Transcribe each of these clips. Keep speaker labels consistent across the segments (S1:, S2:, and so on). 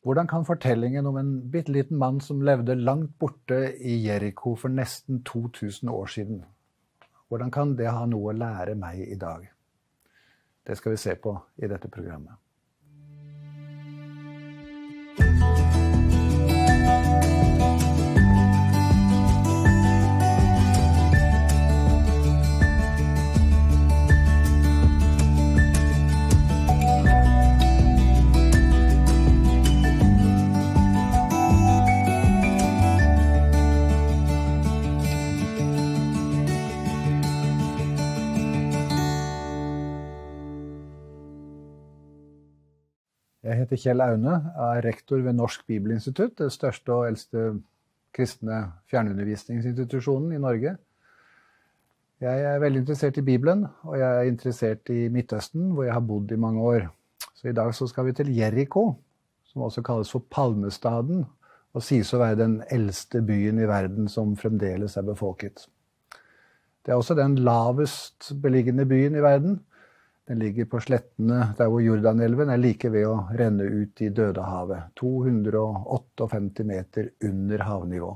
S1: Hvordan kan fortellingen om en bitteliten mann som levde langt borte i Jericho for nesten 2000 år siden, hvordan kan det ha noe å lære meg i dag? Det skal vi se på i dette programmet. Jeg heter Kjell Aune, er rektor ved Norsk Bibelinstitutt, det største og eldste kristne fjernundervisningsinstitusjonen i Norge. Jeg er veldig interessert i Bibelen, og jeg er interessert i Midtøsten, hvor jeg har bodd i mange år. Så i dag så skal vi til Jericho, som også kalles for Palmestaden, og sies å være den eldste byen i verden som fremdeles er befolket. Det er også den lavest beliggende byen i verden. Den ligger på slettene der hvor Jordanelven er like ved å renne ut i Dødehavet, 258 meter under havnivå.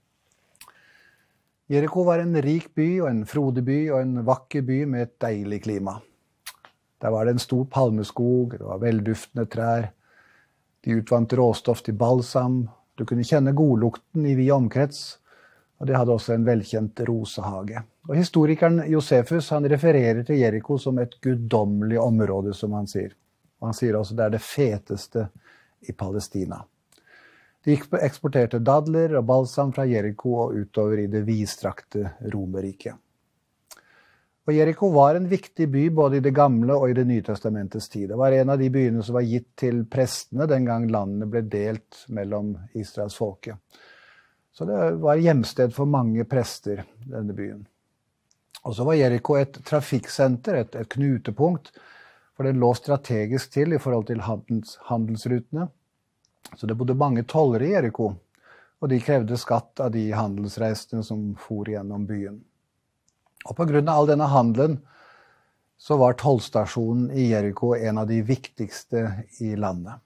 S1: Jericho var en rik by og en frodig by og en vakker by med et deilig klima. Der var det en stor palmeskog, det var velduftende trær, de utvant råstoff til balsam, du kunne kjenne godlukten i vid omkrets, og de hadde også en velkjent rosehage. Og historikeren Josefus, han refererer til Jericho som et guddommelig område, som han sier. Og han sier også det er det feteste i Palestina. De eksporterte dadler og balsam fra Jericho og utover i det vidstrakte Romerriket. Og Jericho var en viktig by både i det gamle og i det nye testamentets tid. Det var en av de byene som var gitt til prestene den gang landene ble delt mellom Israels folke. Så det var hjemsted for mange prester, denne byen. Og så var Jericho et trafikksenter, et knutepunkt, for den lå strategisk til i forhold til handelsrutene. Så det bodde mange tollere i Jericho, og de krevde skatt av de handelsreisende som for gjennom byen. Og på grunn av all denne handelen, så var tollstasjonen i Jericho en av de viktigste i landet.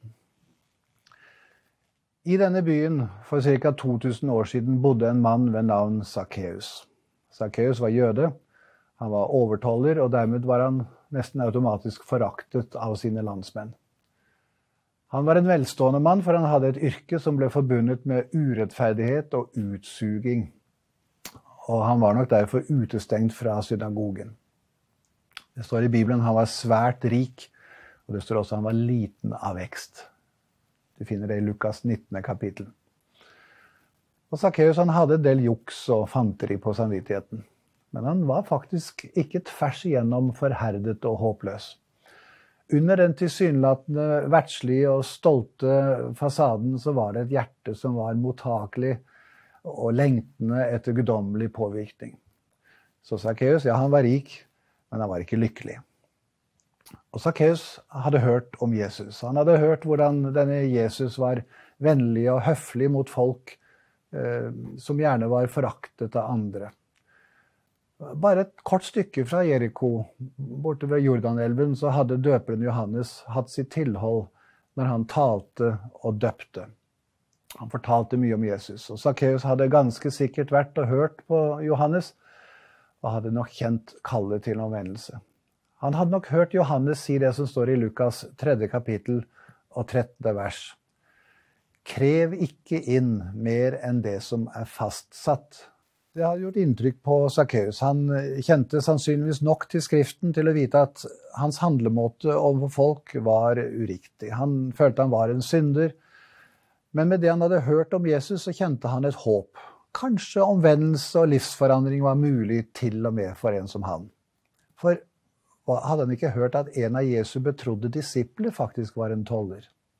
S1: I denne byen, for ca. 2000 år siden, bodde en mann ved navn Zacchaeus. Zacchaeus var jøde, han var overtoller, og dermed var han nesten automatisk foraktet av sine landsmenn. Han var en velstående mann, for han hadde et yrke som ble forbundet med urettferdighet og utsuging. Og han var nok derfor utestengt fra synagogen. Det står i Bibelen han var svært rik, og det står også han var liten av vekst. Du finner det i Lukas 19. kapittel. Og Zacchaeus han hadde en del juks og fanteri på samvittigheten. Men han var faktisk ikke tvers igjennom forherdet og håpløs. Under den tilsynelatende verdslige og stolte fasaden så var det et hjerte som var mottakelig og lengtende etter guddommelig påvirkning. Så Zacchaeus, ja, han var rik, men han var ikke lykkelig. Og Zacchaeus hadde hørt om Jesus. Han hadde hørt hvordan denne Jesus var vennlig og høflig mot folk som gjerne var foraktet av andre. Bare et kort stykke fra Jericho, borte ved Jordanelven, så hadde døperen Johannes hatt sitt tilhold når han talte og døpte. Han fortalte mye om Jesus, og Zacchaeus hadde ganske sikkert vært og hørt på Johannes, og hadde nok kjent kallet til omvendelse. Han hadde nok hørt Johannes si det som står i Lukas 3. kapittel og 13. vers. Krev ikke inn mer enn det som er fastsatt. Det hadde gjort inntrykk på Zacchaeus. Han kjente sannsynligvis nok til skriften til å vite at hans handlemåte overfor folk var uriktig. Han følte han var en synder, men med det han hadde hørt om Jesus så kjente han et håp. Kanskje omvendelse og livsforandring var mulig til og med for en som han. For hadde han ikke hørt at en av Jesu betrodde disipler faktisk var en toller?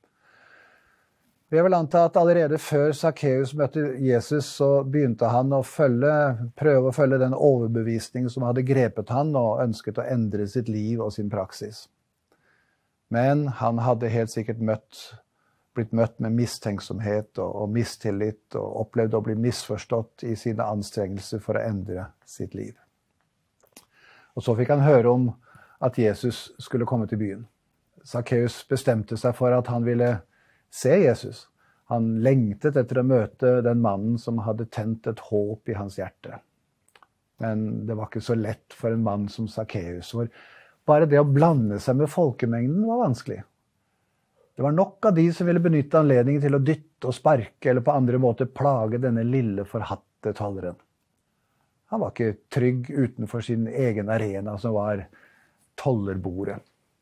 S1: Vi vil anta at allerede før Zacchaeus møtte Jesus, så begynte han å prøve å følge den overbevisning som hadde grepet han og ønsket å endre sitt liv og sin praksis. Men han hadde helt sikkert blitt møtt med mistenksomhet og mistillit og opplevd å bli misforstått i sine anstrengelser for å endre sitt liv. Og så fikk han høre om at Jesus skulle komme til byen. Zacchaeus bestemte seg for at han ville se Jesus. Han lengtet etter å møte den mannen som hadde tent et håp i hans hjerte. Men det var ikke så lett for en mann som Zacchaeus, hvor bare det å blande seg med folkemengden var vanskelig. Det var nok av de som ville benytte anledningen til å dytte og sparke eller på andre måter plage denne lille forhatte tolleren. Han var ikke trygg utenfor sin egen arena som var tollerbordet.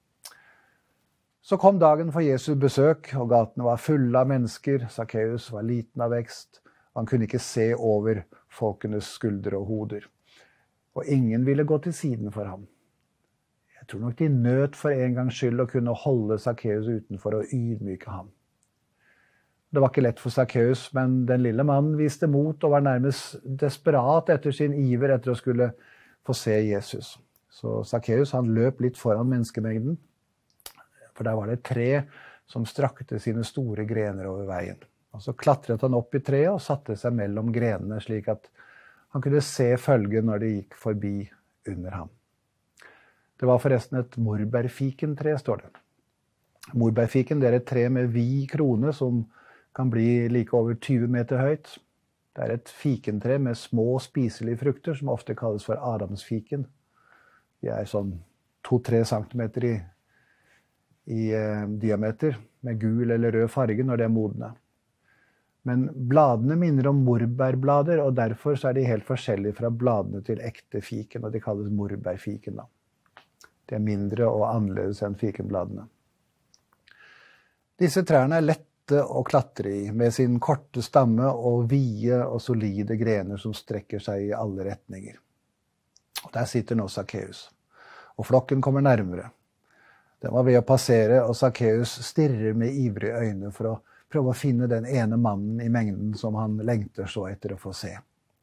S1: Så kom dagen for Jesu besøk, og gatene var fulle av mennesker. Zacchaeus var liten av vekst. Han kunne ikke se over folkenes skuldre og hoder. Og ingen ville gå til siden for ham. Jeg tror nok de nøt for en gangs skyld å kunne holde Zacchaeus utenfor og ydmyke ham. Det var ikke lett for Zacchaeus, men den lille mannen viste mot og var nærmest desperat etter sin iver etter å skulle få se Jesus. Så Zacchaeus han løp litt foran menneskemengden, for der var det et tre som strakte sine store grener over veien. Og så klatret han opp i treet og satte seg mellom grenene, slik at han kunne se følgen når de gikk forbi under ham. Det var forresten et morbærfikentre, står det. Morbærfiken det er et tre med vid krone som kan bli like over 20 meter høyt. Det er et fikentre med små spiselige frukter som ofte kalles for adamsfiken. De er sånn 2-3 centimeter i diameter med gul eller rød farge når de er modne. Men bladene minner om morbærblader, og derfor så er de helt forskjellige fra bladene til ekte fiken, og de kalles morbærfiken da. De er mindre og annerledes enn fikenbladene. Disse trærne er lette å klatre i, med sin korte stamme og vide og solide grener som strekker seg i alle retninger. Og der sitter nå Zacchaeus, og flokken kommer nærmere. Den var ved å passere, og Zacchaeus stirrer med ivrige øyne for å prøve å finne den ene mannen i mengden som han lengter så etter å få se.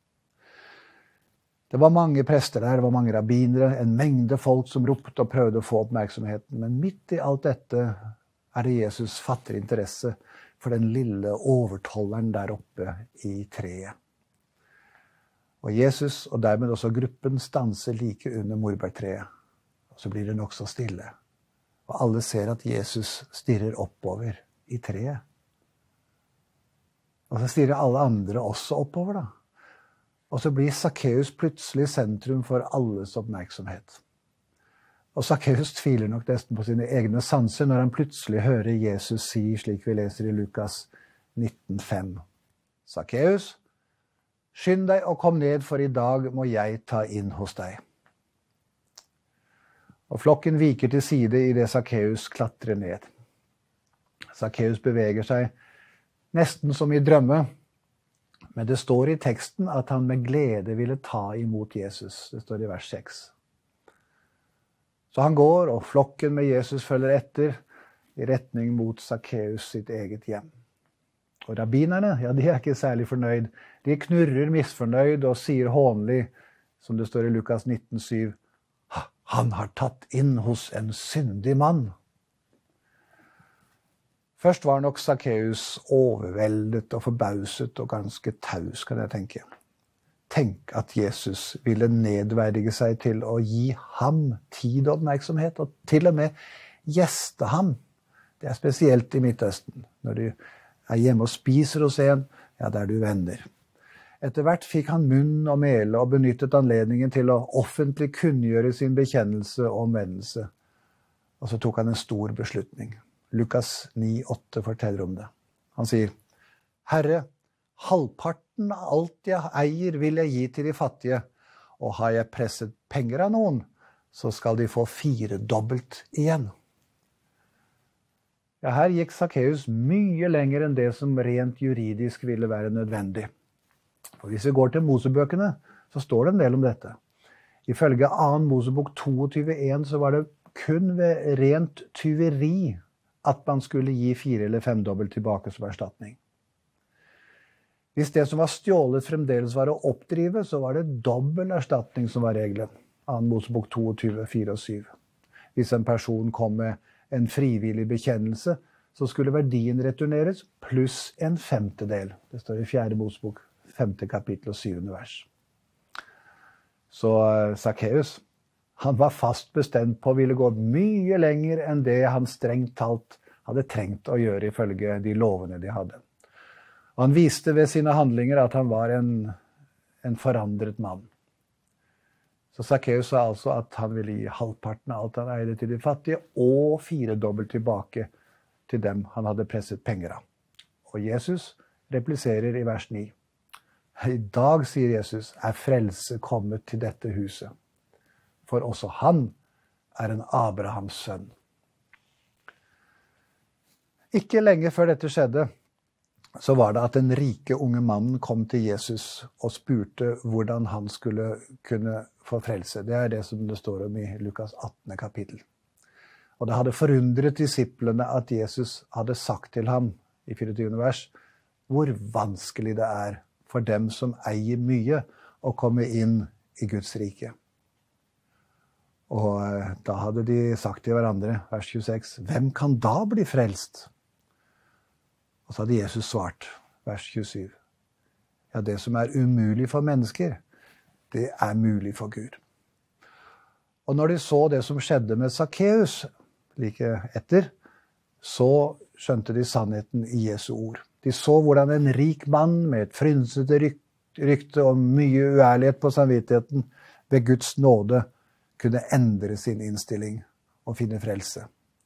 S1: Det var mange prester der, det var mange rabbinere, en mengde folk som ropte og prøvde å få oppmerksomheten. Men midt i alt dette er det Jesus fatter interesse for den lille overtolleren der oppe i treet. Og Jesus, og dermed også gruppen, stanser like under morbærtreet. Og så blir det nokså stille. Og alle ser at Jesus stirrer oppover i treet. Og så stirrer alle andre også oppover da. Og så blir Zacchaeus plutselig sentrum for alles oppmerksomhet. Og Zacchaeus tviler nok nesten på sine egne sanser når han plutselig hører Jesus si, slik vi leser i Lukas 19,5. Zacchaeus, skynd deg og kom ned, for i dag må jeg ta inn hos deg. Og flokken viker til side i det Zacchaeus klatrer ned. Zacchaeus beveger seg nesten som i drømme, men det står i teksten at han med glede ville ta imot Jesus. Det står i vers 6. Så han går, og flokken med Jesus følger etter i retning mot Zacchaeus sitt eget hjem. Og rabbinerne, ja, de er ikke særlig fornøyd. De knurrer misfornøyd og sier hånlig, som det står i Lukas 19,7, han har tatt inn hos en syndig mann. Først var nok Zacchaeus overveldet og forbauset og ganske taus, kan jeg tenke. Tenk at Jesus ville nedverdige seg til å gi ham tid og oppmerksomhet, og til og med gjeste ham. Det er spesielt i Midtøsten. Når du er hjemme og spiser hos en, ja, der du venner. Etter hvert fikk han munn og mele og benyttet anledningen til å offentlig kunngjøre sin bekjennelse og omvendelse. Og så tok han en stor beslutning. Lukas 9,8 forteller om det. Han sier, Herre, halvparten av alt jeg eier vil jeg gi til de fattige, og har jeg presset penger av noen, så skal de få 4-dobbelt igjen. Ja, her gikk Zacchaeus mye lenger enn det som rent juridisk ville være nødvendig. Og hvis vi går til Mosebøkene, så står det en del om dette. Ifølge 2. Mosebok 22,1 så var det kun ved rent tyveri at man skulle gi 4- eller 5-dobbelt tilbake som erstatning. Hvis det som var stjålet fremdeles var å oppdrive, så var det dobbel erstatning som var regelen. 2. Mosebok 22, 4 og 7. Hvis en person kom med en frivillig bekjennelse, så skulle verdien returneres pluss 1/5. Det står i 4. Mosebok 5. kapittel og 7. vers. Så Zacchaeus, han var fast bestemt på å ville gå mye lenger enn det han strengt talt hadde trengt å gjøre ifølge de lovene de hadde. Og han viste ved sine handlinger at han var en forandret mann. Så Zacchaeus sa altså at han ville gi halvparten av alt han eide til de fattige, og 4-dobbelt tilbake til dem han hadde presset penger av. Og Jesus repliserer i vers 9. I dag, sier Jesus, frelse kommet til dette huset, for også han en Abrahams sønn. Ikke lenge før dette skjedde, så var det at den rike unge mannen kom til Jesus og spurte hvordan han skulle kunne få frelse. Det det som det står om i Lukas 18. kapittel. Og det hadde forundret disiplene at Jesus hadde sagt til ham i 24. vers, hvor vanskelig det for dem som eier mye å komme inn i Guds rike. Og da hadde de sagt til hverandre, vers 26, hvem kan da bli frelst? Og så hadde Jesus svart, vers 27, ja, det som umulig for mennesker, det mulig for Gud. Og når de så det som skjedde med Zacchaeus, like etter, så skjønte de sannheten i Jesu ord. De så hvordan en rik mann med et frynsete rykte og mye uærlighet på samvittigheten ved Guds nåde kunne endre sin innstilling og finne frelse.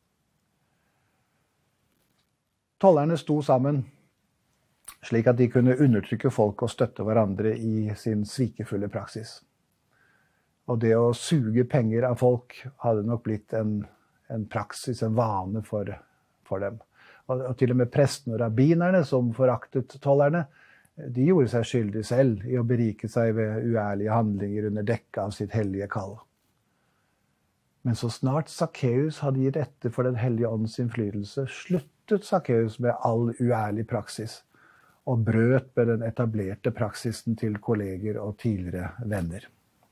S1: Tollerne sto sammen, slik at de kunne undertrykke folk og støtte hverandre i sin svikefulle praksis. Og det å suge penger av folk hadde nok blitt en praksis, en vane for dem. Og til og med prestene og rabbinerne som foraktet tollerne, de gjorde seg skyldig selv i å berike seg ved uærlige handlinger under dekke av sitt hellige kall. Men så snart Zacchaeus hadde gitt etter for den hellige ånds innflytelse, sluttet Zacchaeus med all uærlig praksis og brøt med den etablerte praksisen til kolleger og tidligere venner.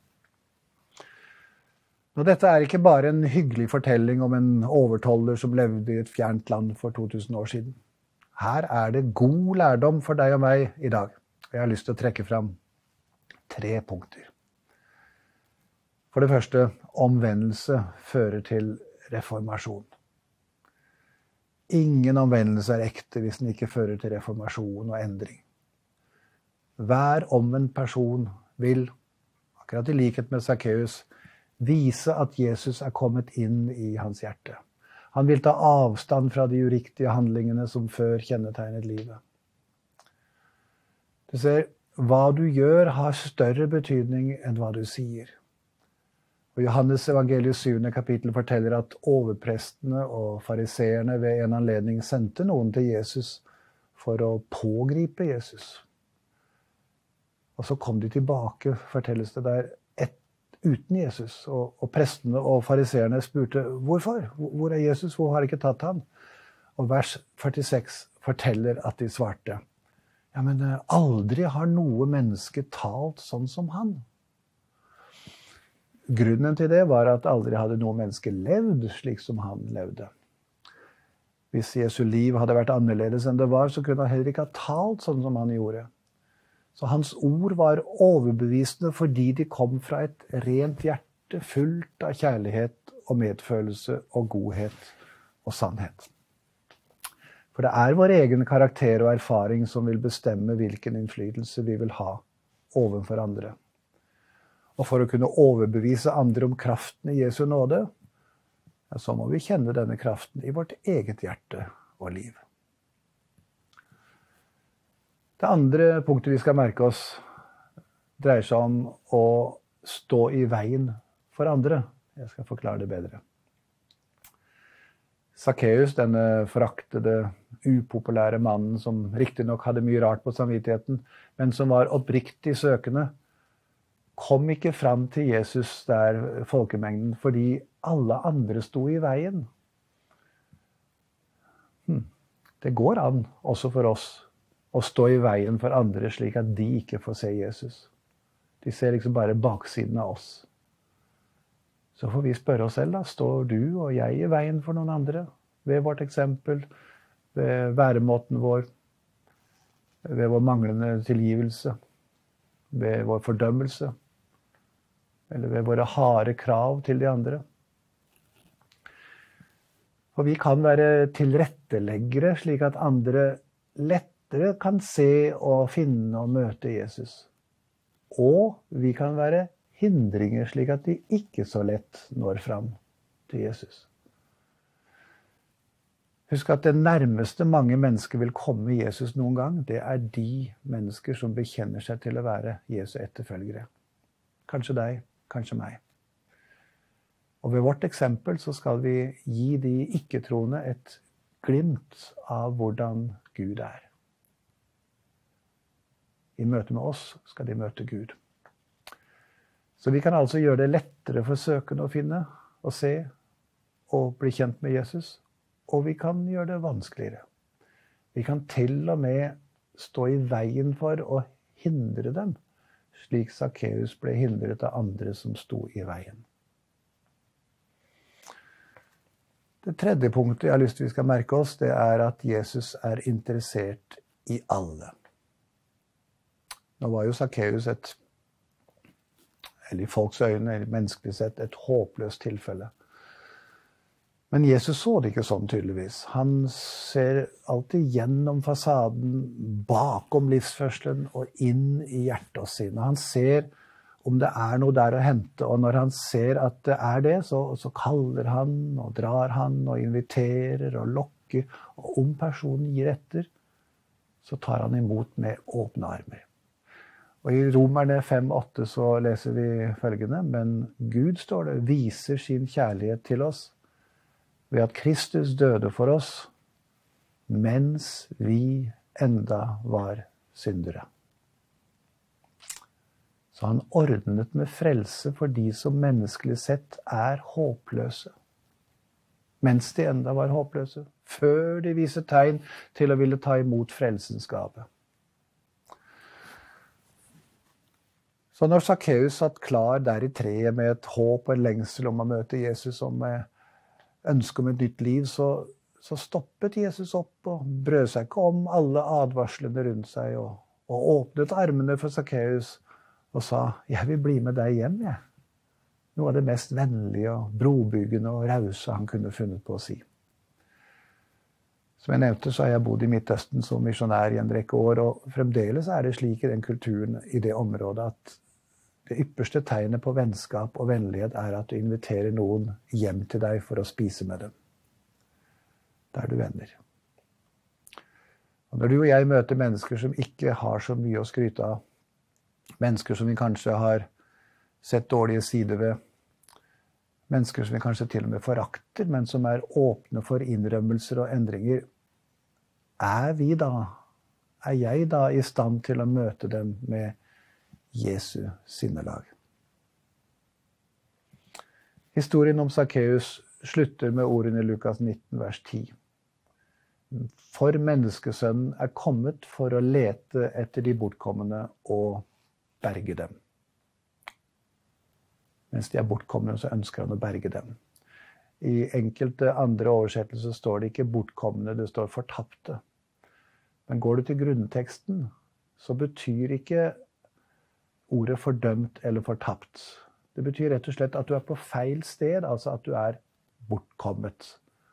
S1: Nå, dette ikke bare en hyggelig fortelling om en overtoller som levde i et fjernt land for 2000 år siden. Her det god lærdom for deg og meg i dag. Jeg har lyst til å trekke fram 3 punkter. For det første, omvendelse fører til reformasjon. Ingen omvendelse ekte hvis den ikke fører til reformasjon og endring. Hver omvendt person vil, akkurat i likhet med Zacchaeus, vise at Jesus kommet inn i hans hjerte. Han vil ta avstand fra de uriktige handlingene som før kjennetegnet livet. Du ser, hva du gjør har større betydning enn hva du sier. Og Johannes evangelius 7. kapittel forteller at overprestene og fariseerne ved en anledning sendte noen til Jesus for å pågripe Jesus. Og så kom de tilbake, fortelles det der, uten Jesus. Og prestene og fariseerne spurte, hvorfor? Hvor Jesus? Hvor har ikke tatt han? Og vers 46 forteller at de svarte, ja, men aldri har noe menneske talt sånn som han. Grunnen til det var at aldri hadde noe menneske levd slik som han levde. Hvis Jesu liv hadde vært annerledes enn det var, så kunne han heller ikke ha talt sånn som han gjorde. Så hans ord var overbevisende fordi de kom fra et rent hjerte fullt av kjærlighet og medfølelse og godhet og sannhet. For det vår egen karakter og erfaring som vil bestemme hvilken innflytelse vi vil ha overfor andre. Og for å kunne overbevise andre om kraften i Jesu nåde, så må vi kjenne denne kraften i vårt eget hjerte og liv. Det andre punktet vi skal merke oss dreier seg om å stå i veien for andre. Jeg skal forklare det bedre. Zacchaeus, denne foraktede, upopulære mannen som riktig nok hadde mye rart på samvittigheten, men som var oppriktig søkende, kom ikke fram til Jesus der folkemengden fordi alle andre sto i veien. Det går an også for oss å stå i veien for andre slik at de ikke får se Jesus. De ser liksom bare baksiden av oss. Så får vi spørre oss selv, da, står du og jeg i veien for noen andre? Ved vårt eksempel, ved væremåten vår, ved vår manglende tilgivelse, ved vår fordømmelse, eller ved våre harde krav til de andre. For vi kan være tilretteleggere slik at andre lettere kan se og finne og møte Jesus. Og vi kan være hindringer slik at de ikke så lett når fram til Jesus. Husk at det nærmeste mange mennesker vil komme Jesus noen gang, det er de mennesker som bekjenner seg til å være Jesu etterfølgere. Kanskje deg, kanskje meg. Og ved vårt eksempel så skal vi gi de ikke-troende et glimt av hvordan Gud er. I møte med oss skal de møte Gud. Så vi kan altså gjøre det lettere for søkende å finne, og se, og bli kjent med Jesus. Og vi kan gjøre det vanskeligere. Vi kan til og med stå i veien for å hindre dem, slik Zacchaeus ble hindret av andre som sto i veien. Det tredje punktet jeg har lyst til vi skal merke oss, det er at Jesus er interessert i alle. Nå var jo Zacchaeus eller i folks øyne, eller menneskelig sett, et håpløst tilfelle. Men Jesus så det ikke sånn tydeligvis. Han ser alltid gjennom fasaden, bakom livsførselen og inn i hjertet og sinnet. Han ser om det er noe der å hente, og når han ser at det er det, så kaller han og drar han og inviterer og lokker. Og om personen gir etter, så tar han imot med åpne armer. Og i Romerne 5:8 så leser vi følgende: Men Gud, står det, viser sin kjærlighet til oss ved at Kristus døde for oss, mens vi enda var syndere. Så han ordnet med frelse for de som menneskelig sett er håpløse. Mens de enda var håpløse, før de viser tegn til å ville ta imot frelsens gave. Så når Zacchaeus satt klar der i treet med et håp og en lengsel om å møte Jesus, og med ønske om et nytt liv, så stoppet Jesus opp og brød seg ikke om alle advarslene rundt seg, og åpnet armene for Zacchaeus og sa: «Jeg vil bli med deg hjem, jeg.» Noe av det mest vennlige og brobyggende og rause han kunne funnet på å si. Som jeg nevnte, så har jeg bodd i Midtøsten som misjonær i en rekke år, og fremdeles er det slik i den kulturen i det området at det ypperste tegnet på vennskap og vennlighet er at du inviterer noen hjem til deg for å spise med dem. Da er du venner. Og når du og jeg møter mennesker som ikke har så mye å skryte av, mennesker som vi kanskje har sett dårlige sider ved, mennesker som vi kanskje til og med forakter, men som er åpne for innrømmelser og endringer, er jeg da i stand til å møte dem med Jesu sinnelag? Historien om Zacchaeus slutter med ordene i Lukas 19, vers 10. For menneskesønnen er kommet for å lete etter de bortkomne og berge dem. Mens de er bortkomne, så ønsker han å berge dem. I enkelte andre oversettelser står det ikke bortkomne, det står fortapte. Men går du til grunnteksten, så betyr ikke ordet fordømt eller fortapt. Det betyr rett og slett at du er på feil sted, altså at du er bortkommet.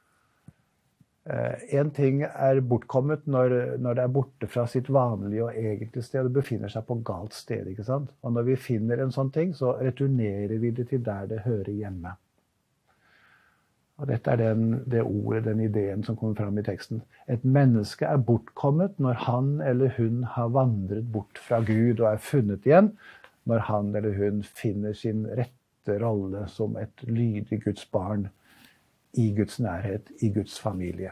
S1: En ting er bortkommet når det er borte fra sitt vanlige og egentlige sted, og befinner seg på galt sted, ikke sant? Og når vi finner en sånn ting, så returnerer vi det til der det hører hjemme. Og dette er det ordet, den ideen som kommer fram i teksten. Et menneske er bortkommet når han eller hun har vandret bort fra Gud og er funnet igjen, når han eller hun finner sin rette rolle som et lydig Guds barn i Guds nærhet, i Guds familie.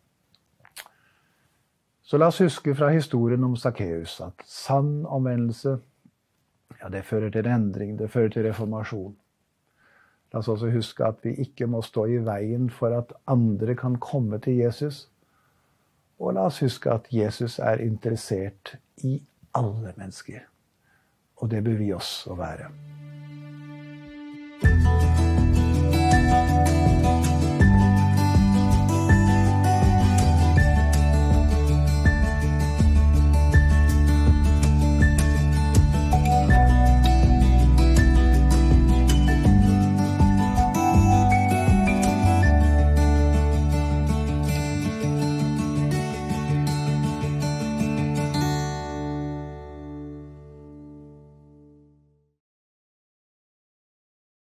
S1: Så la oss huske fra historien om Zacchaeus at sann omvendelse, ja, det fører til endring, det fører til reformasjon. La oss også huske at vi ikke må stå i veien for at andre kan komme til Jesus. Og la oss huske at Jesus er interessert i alle mennesker. Og det bør vi også være.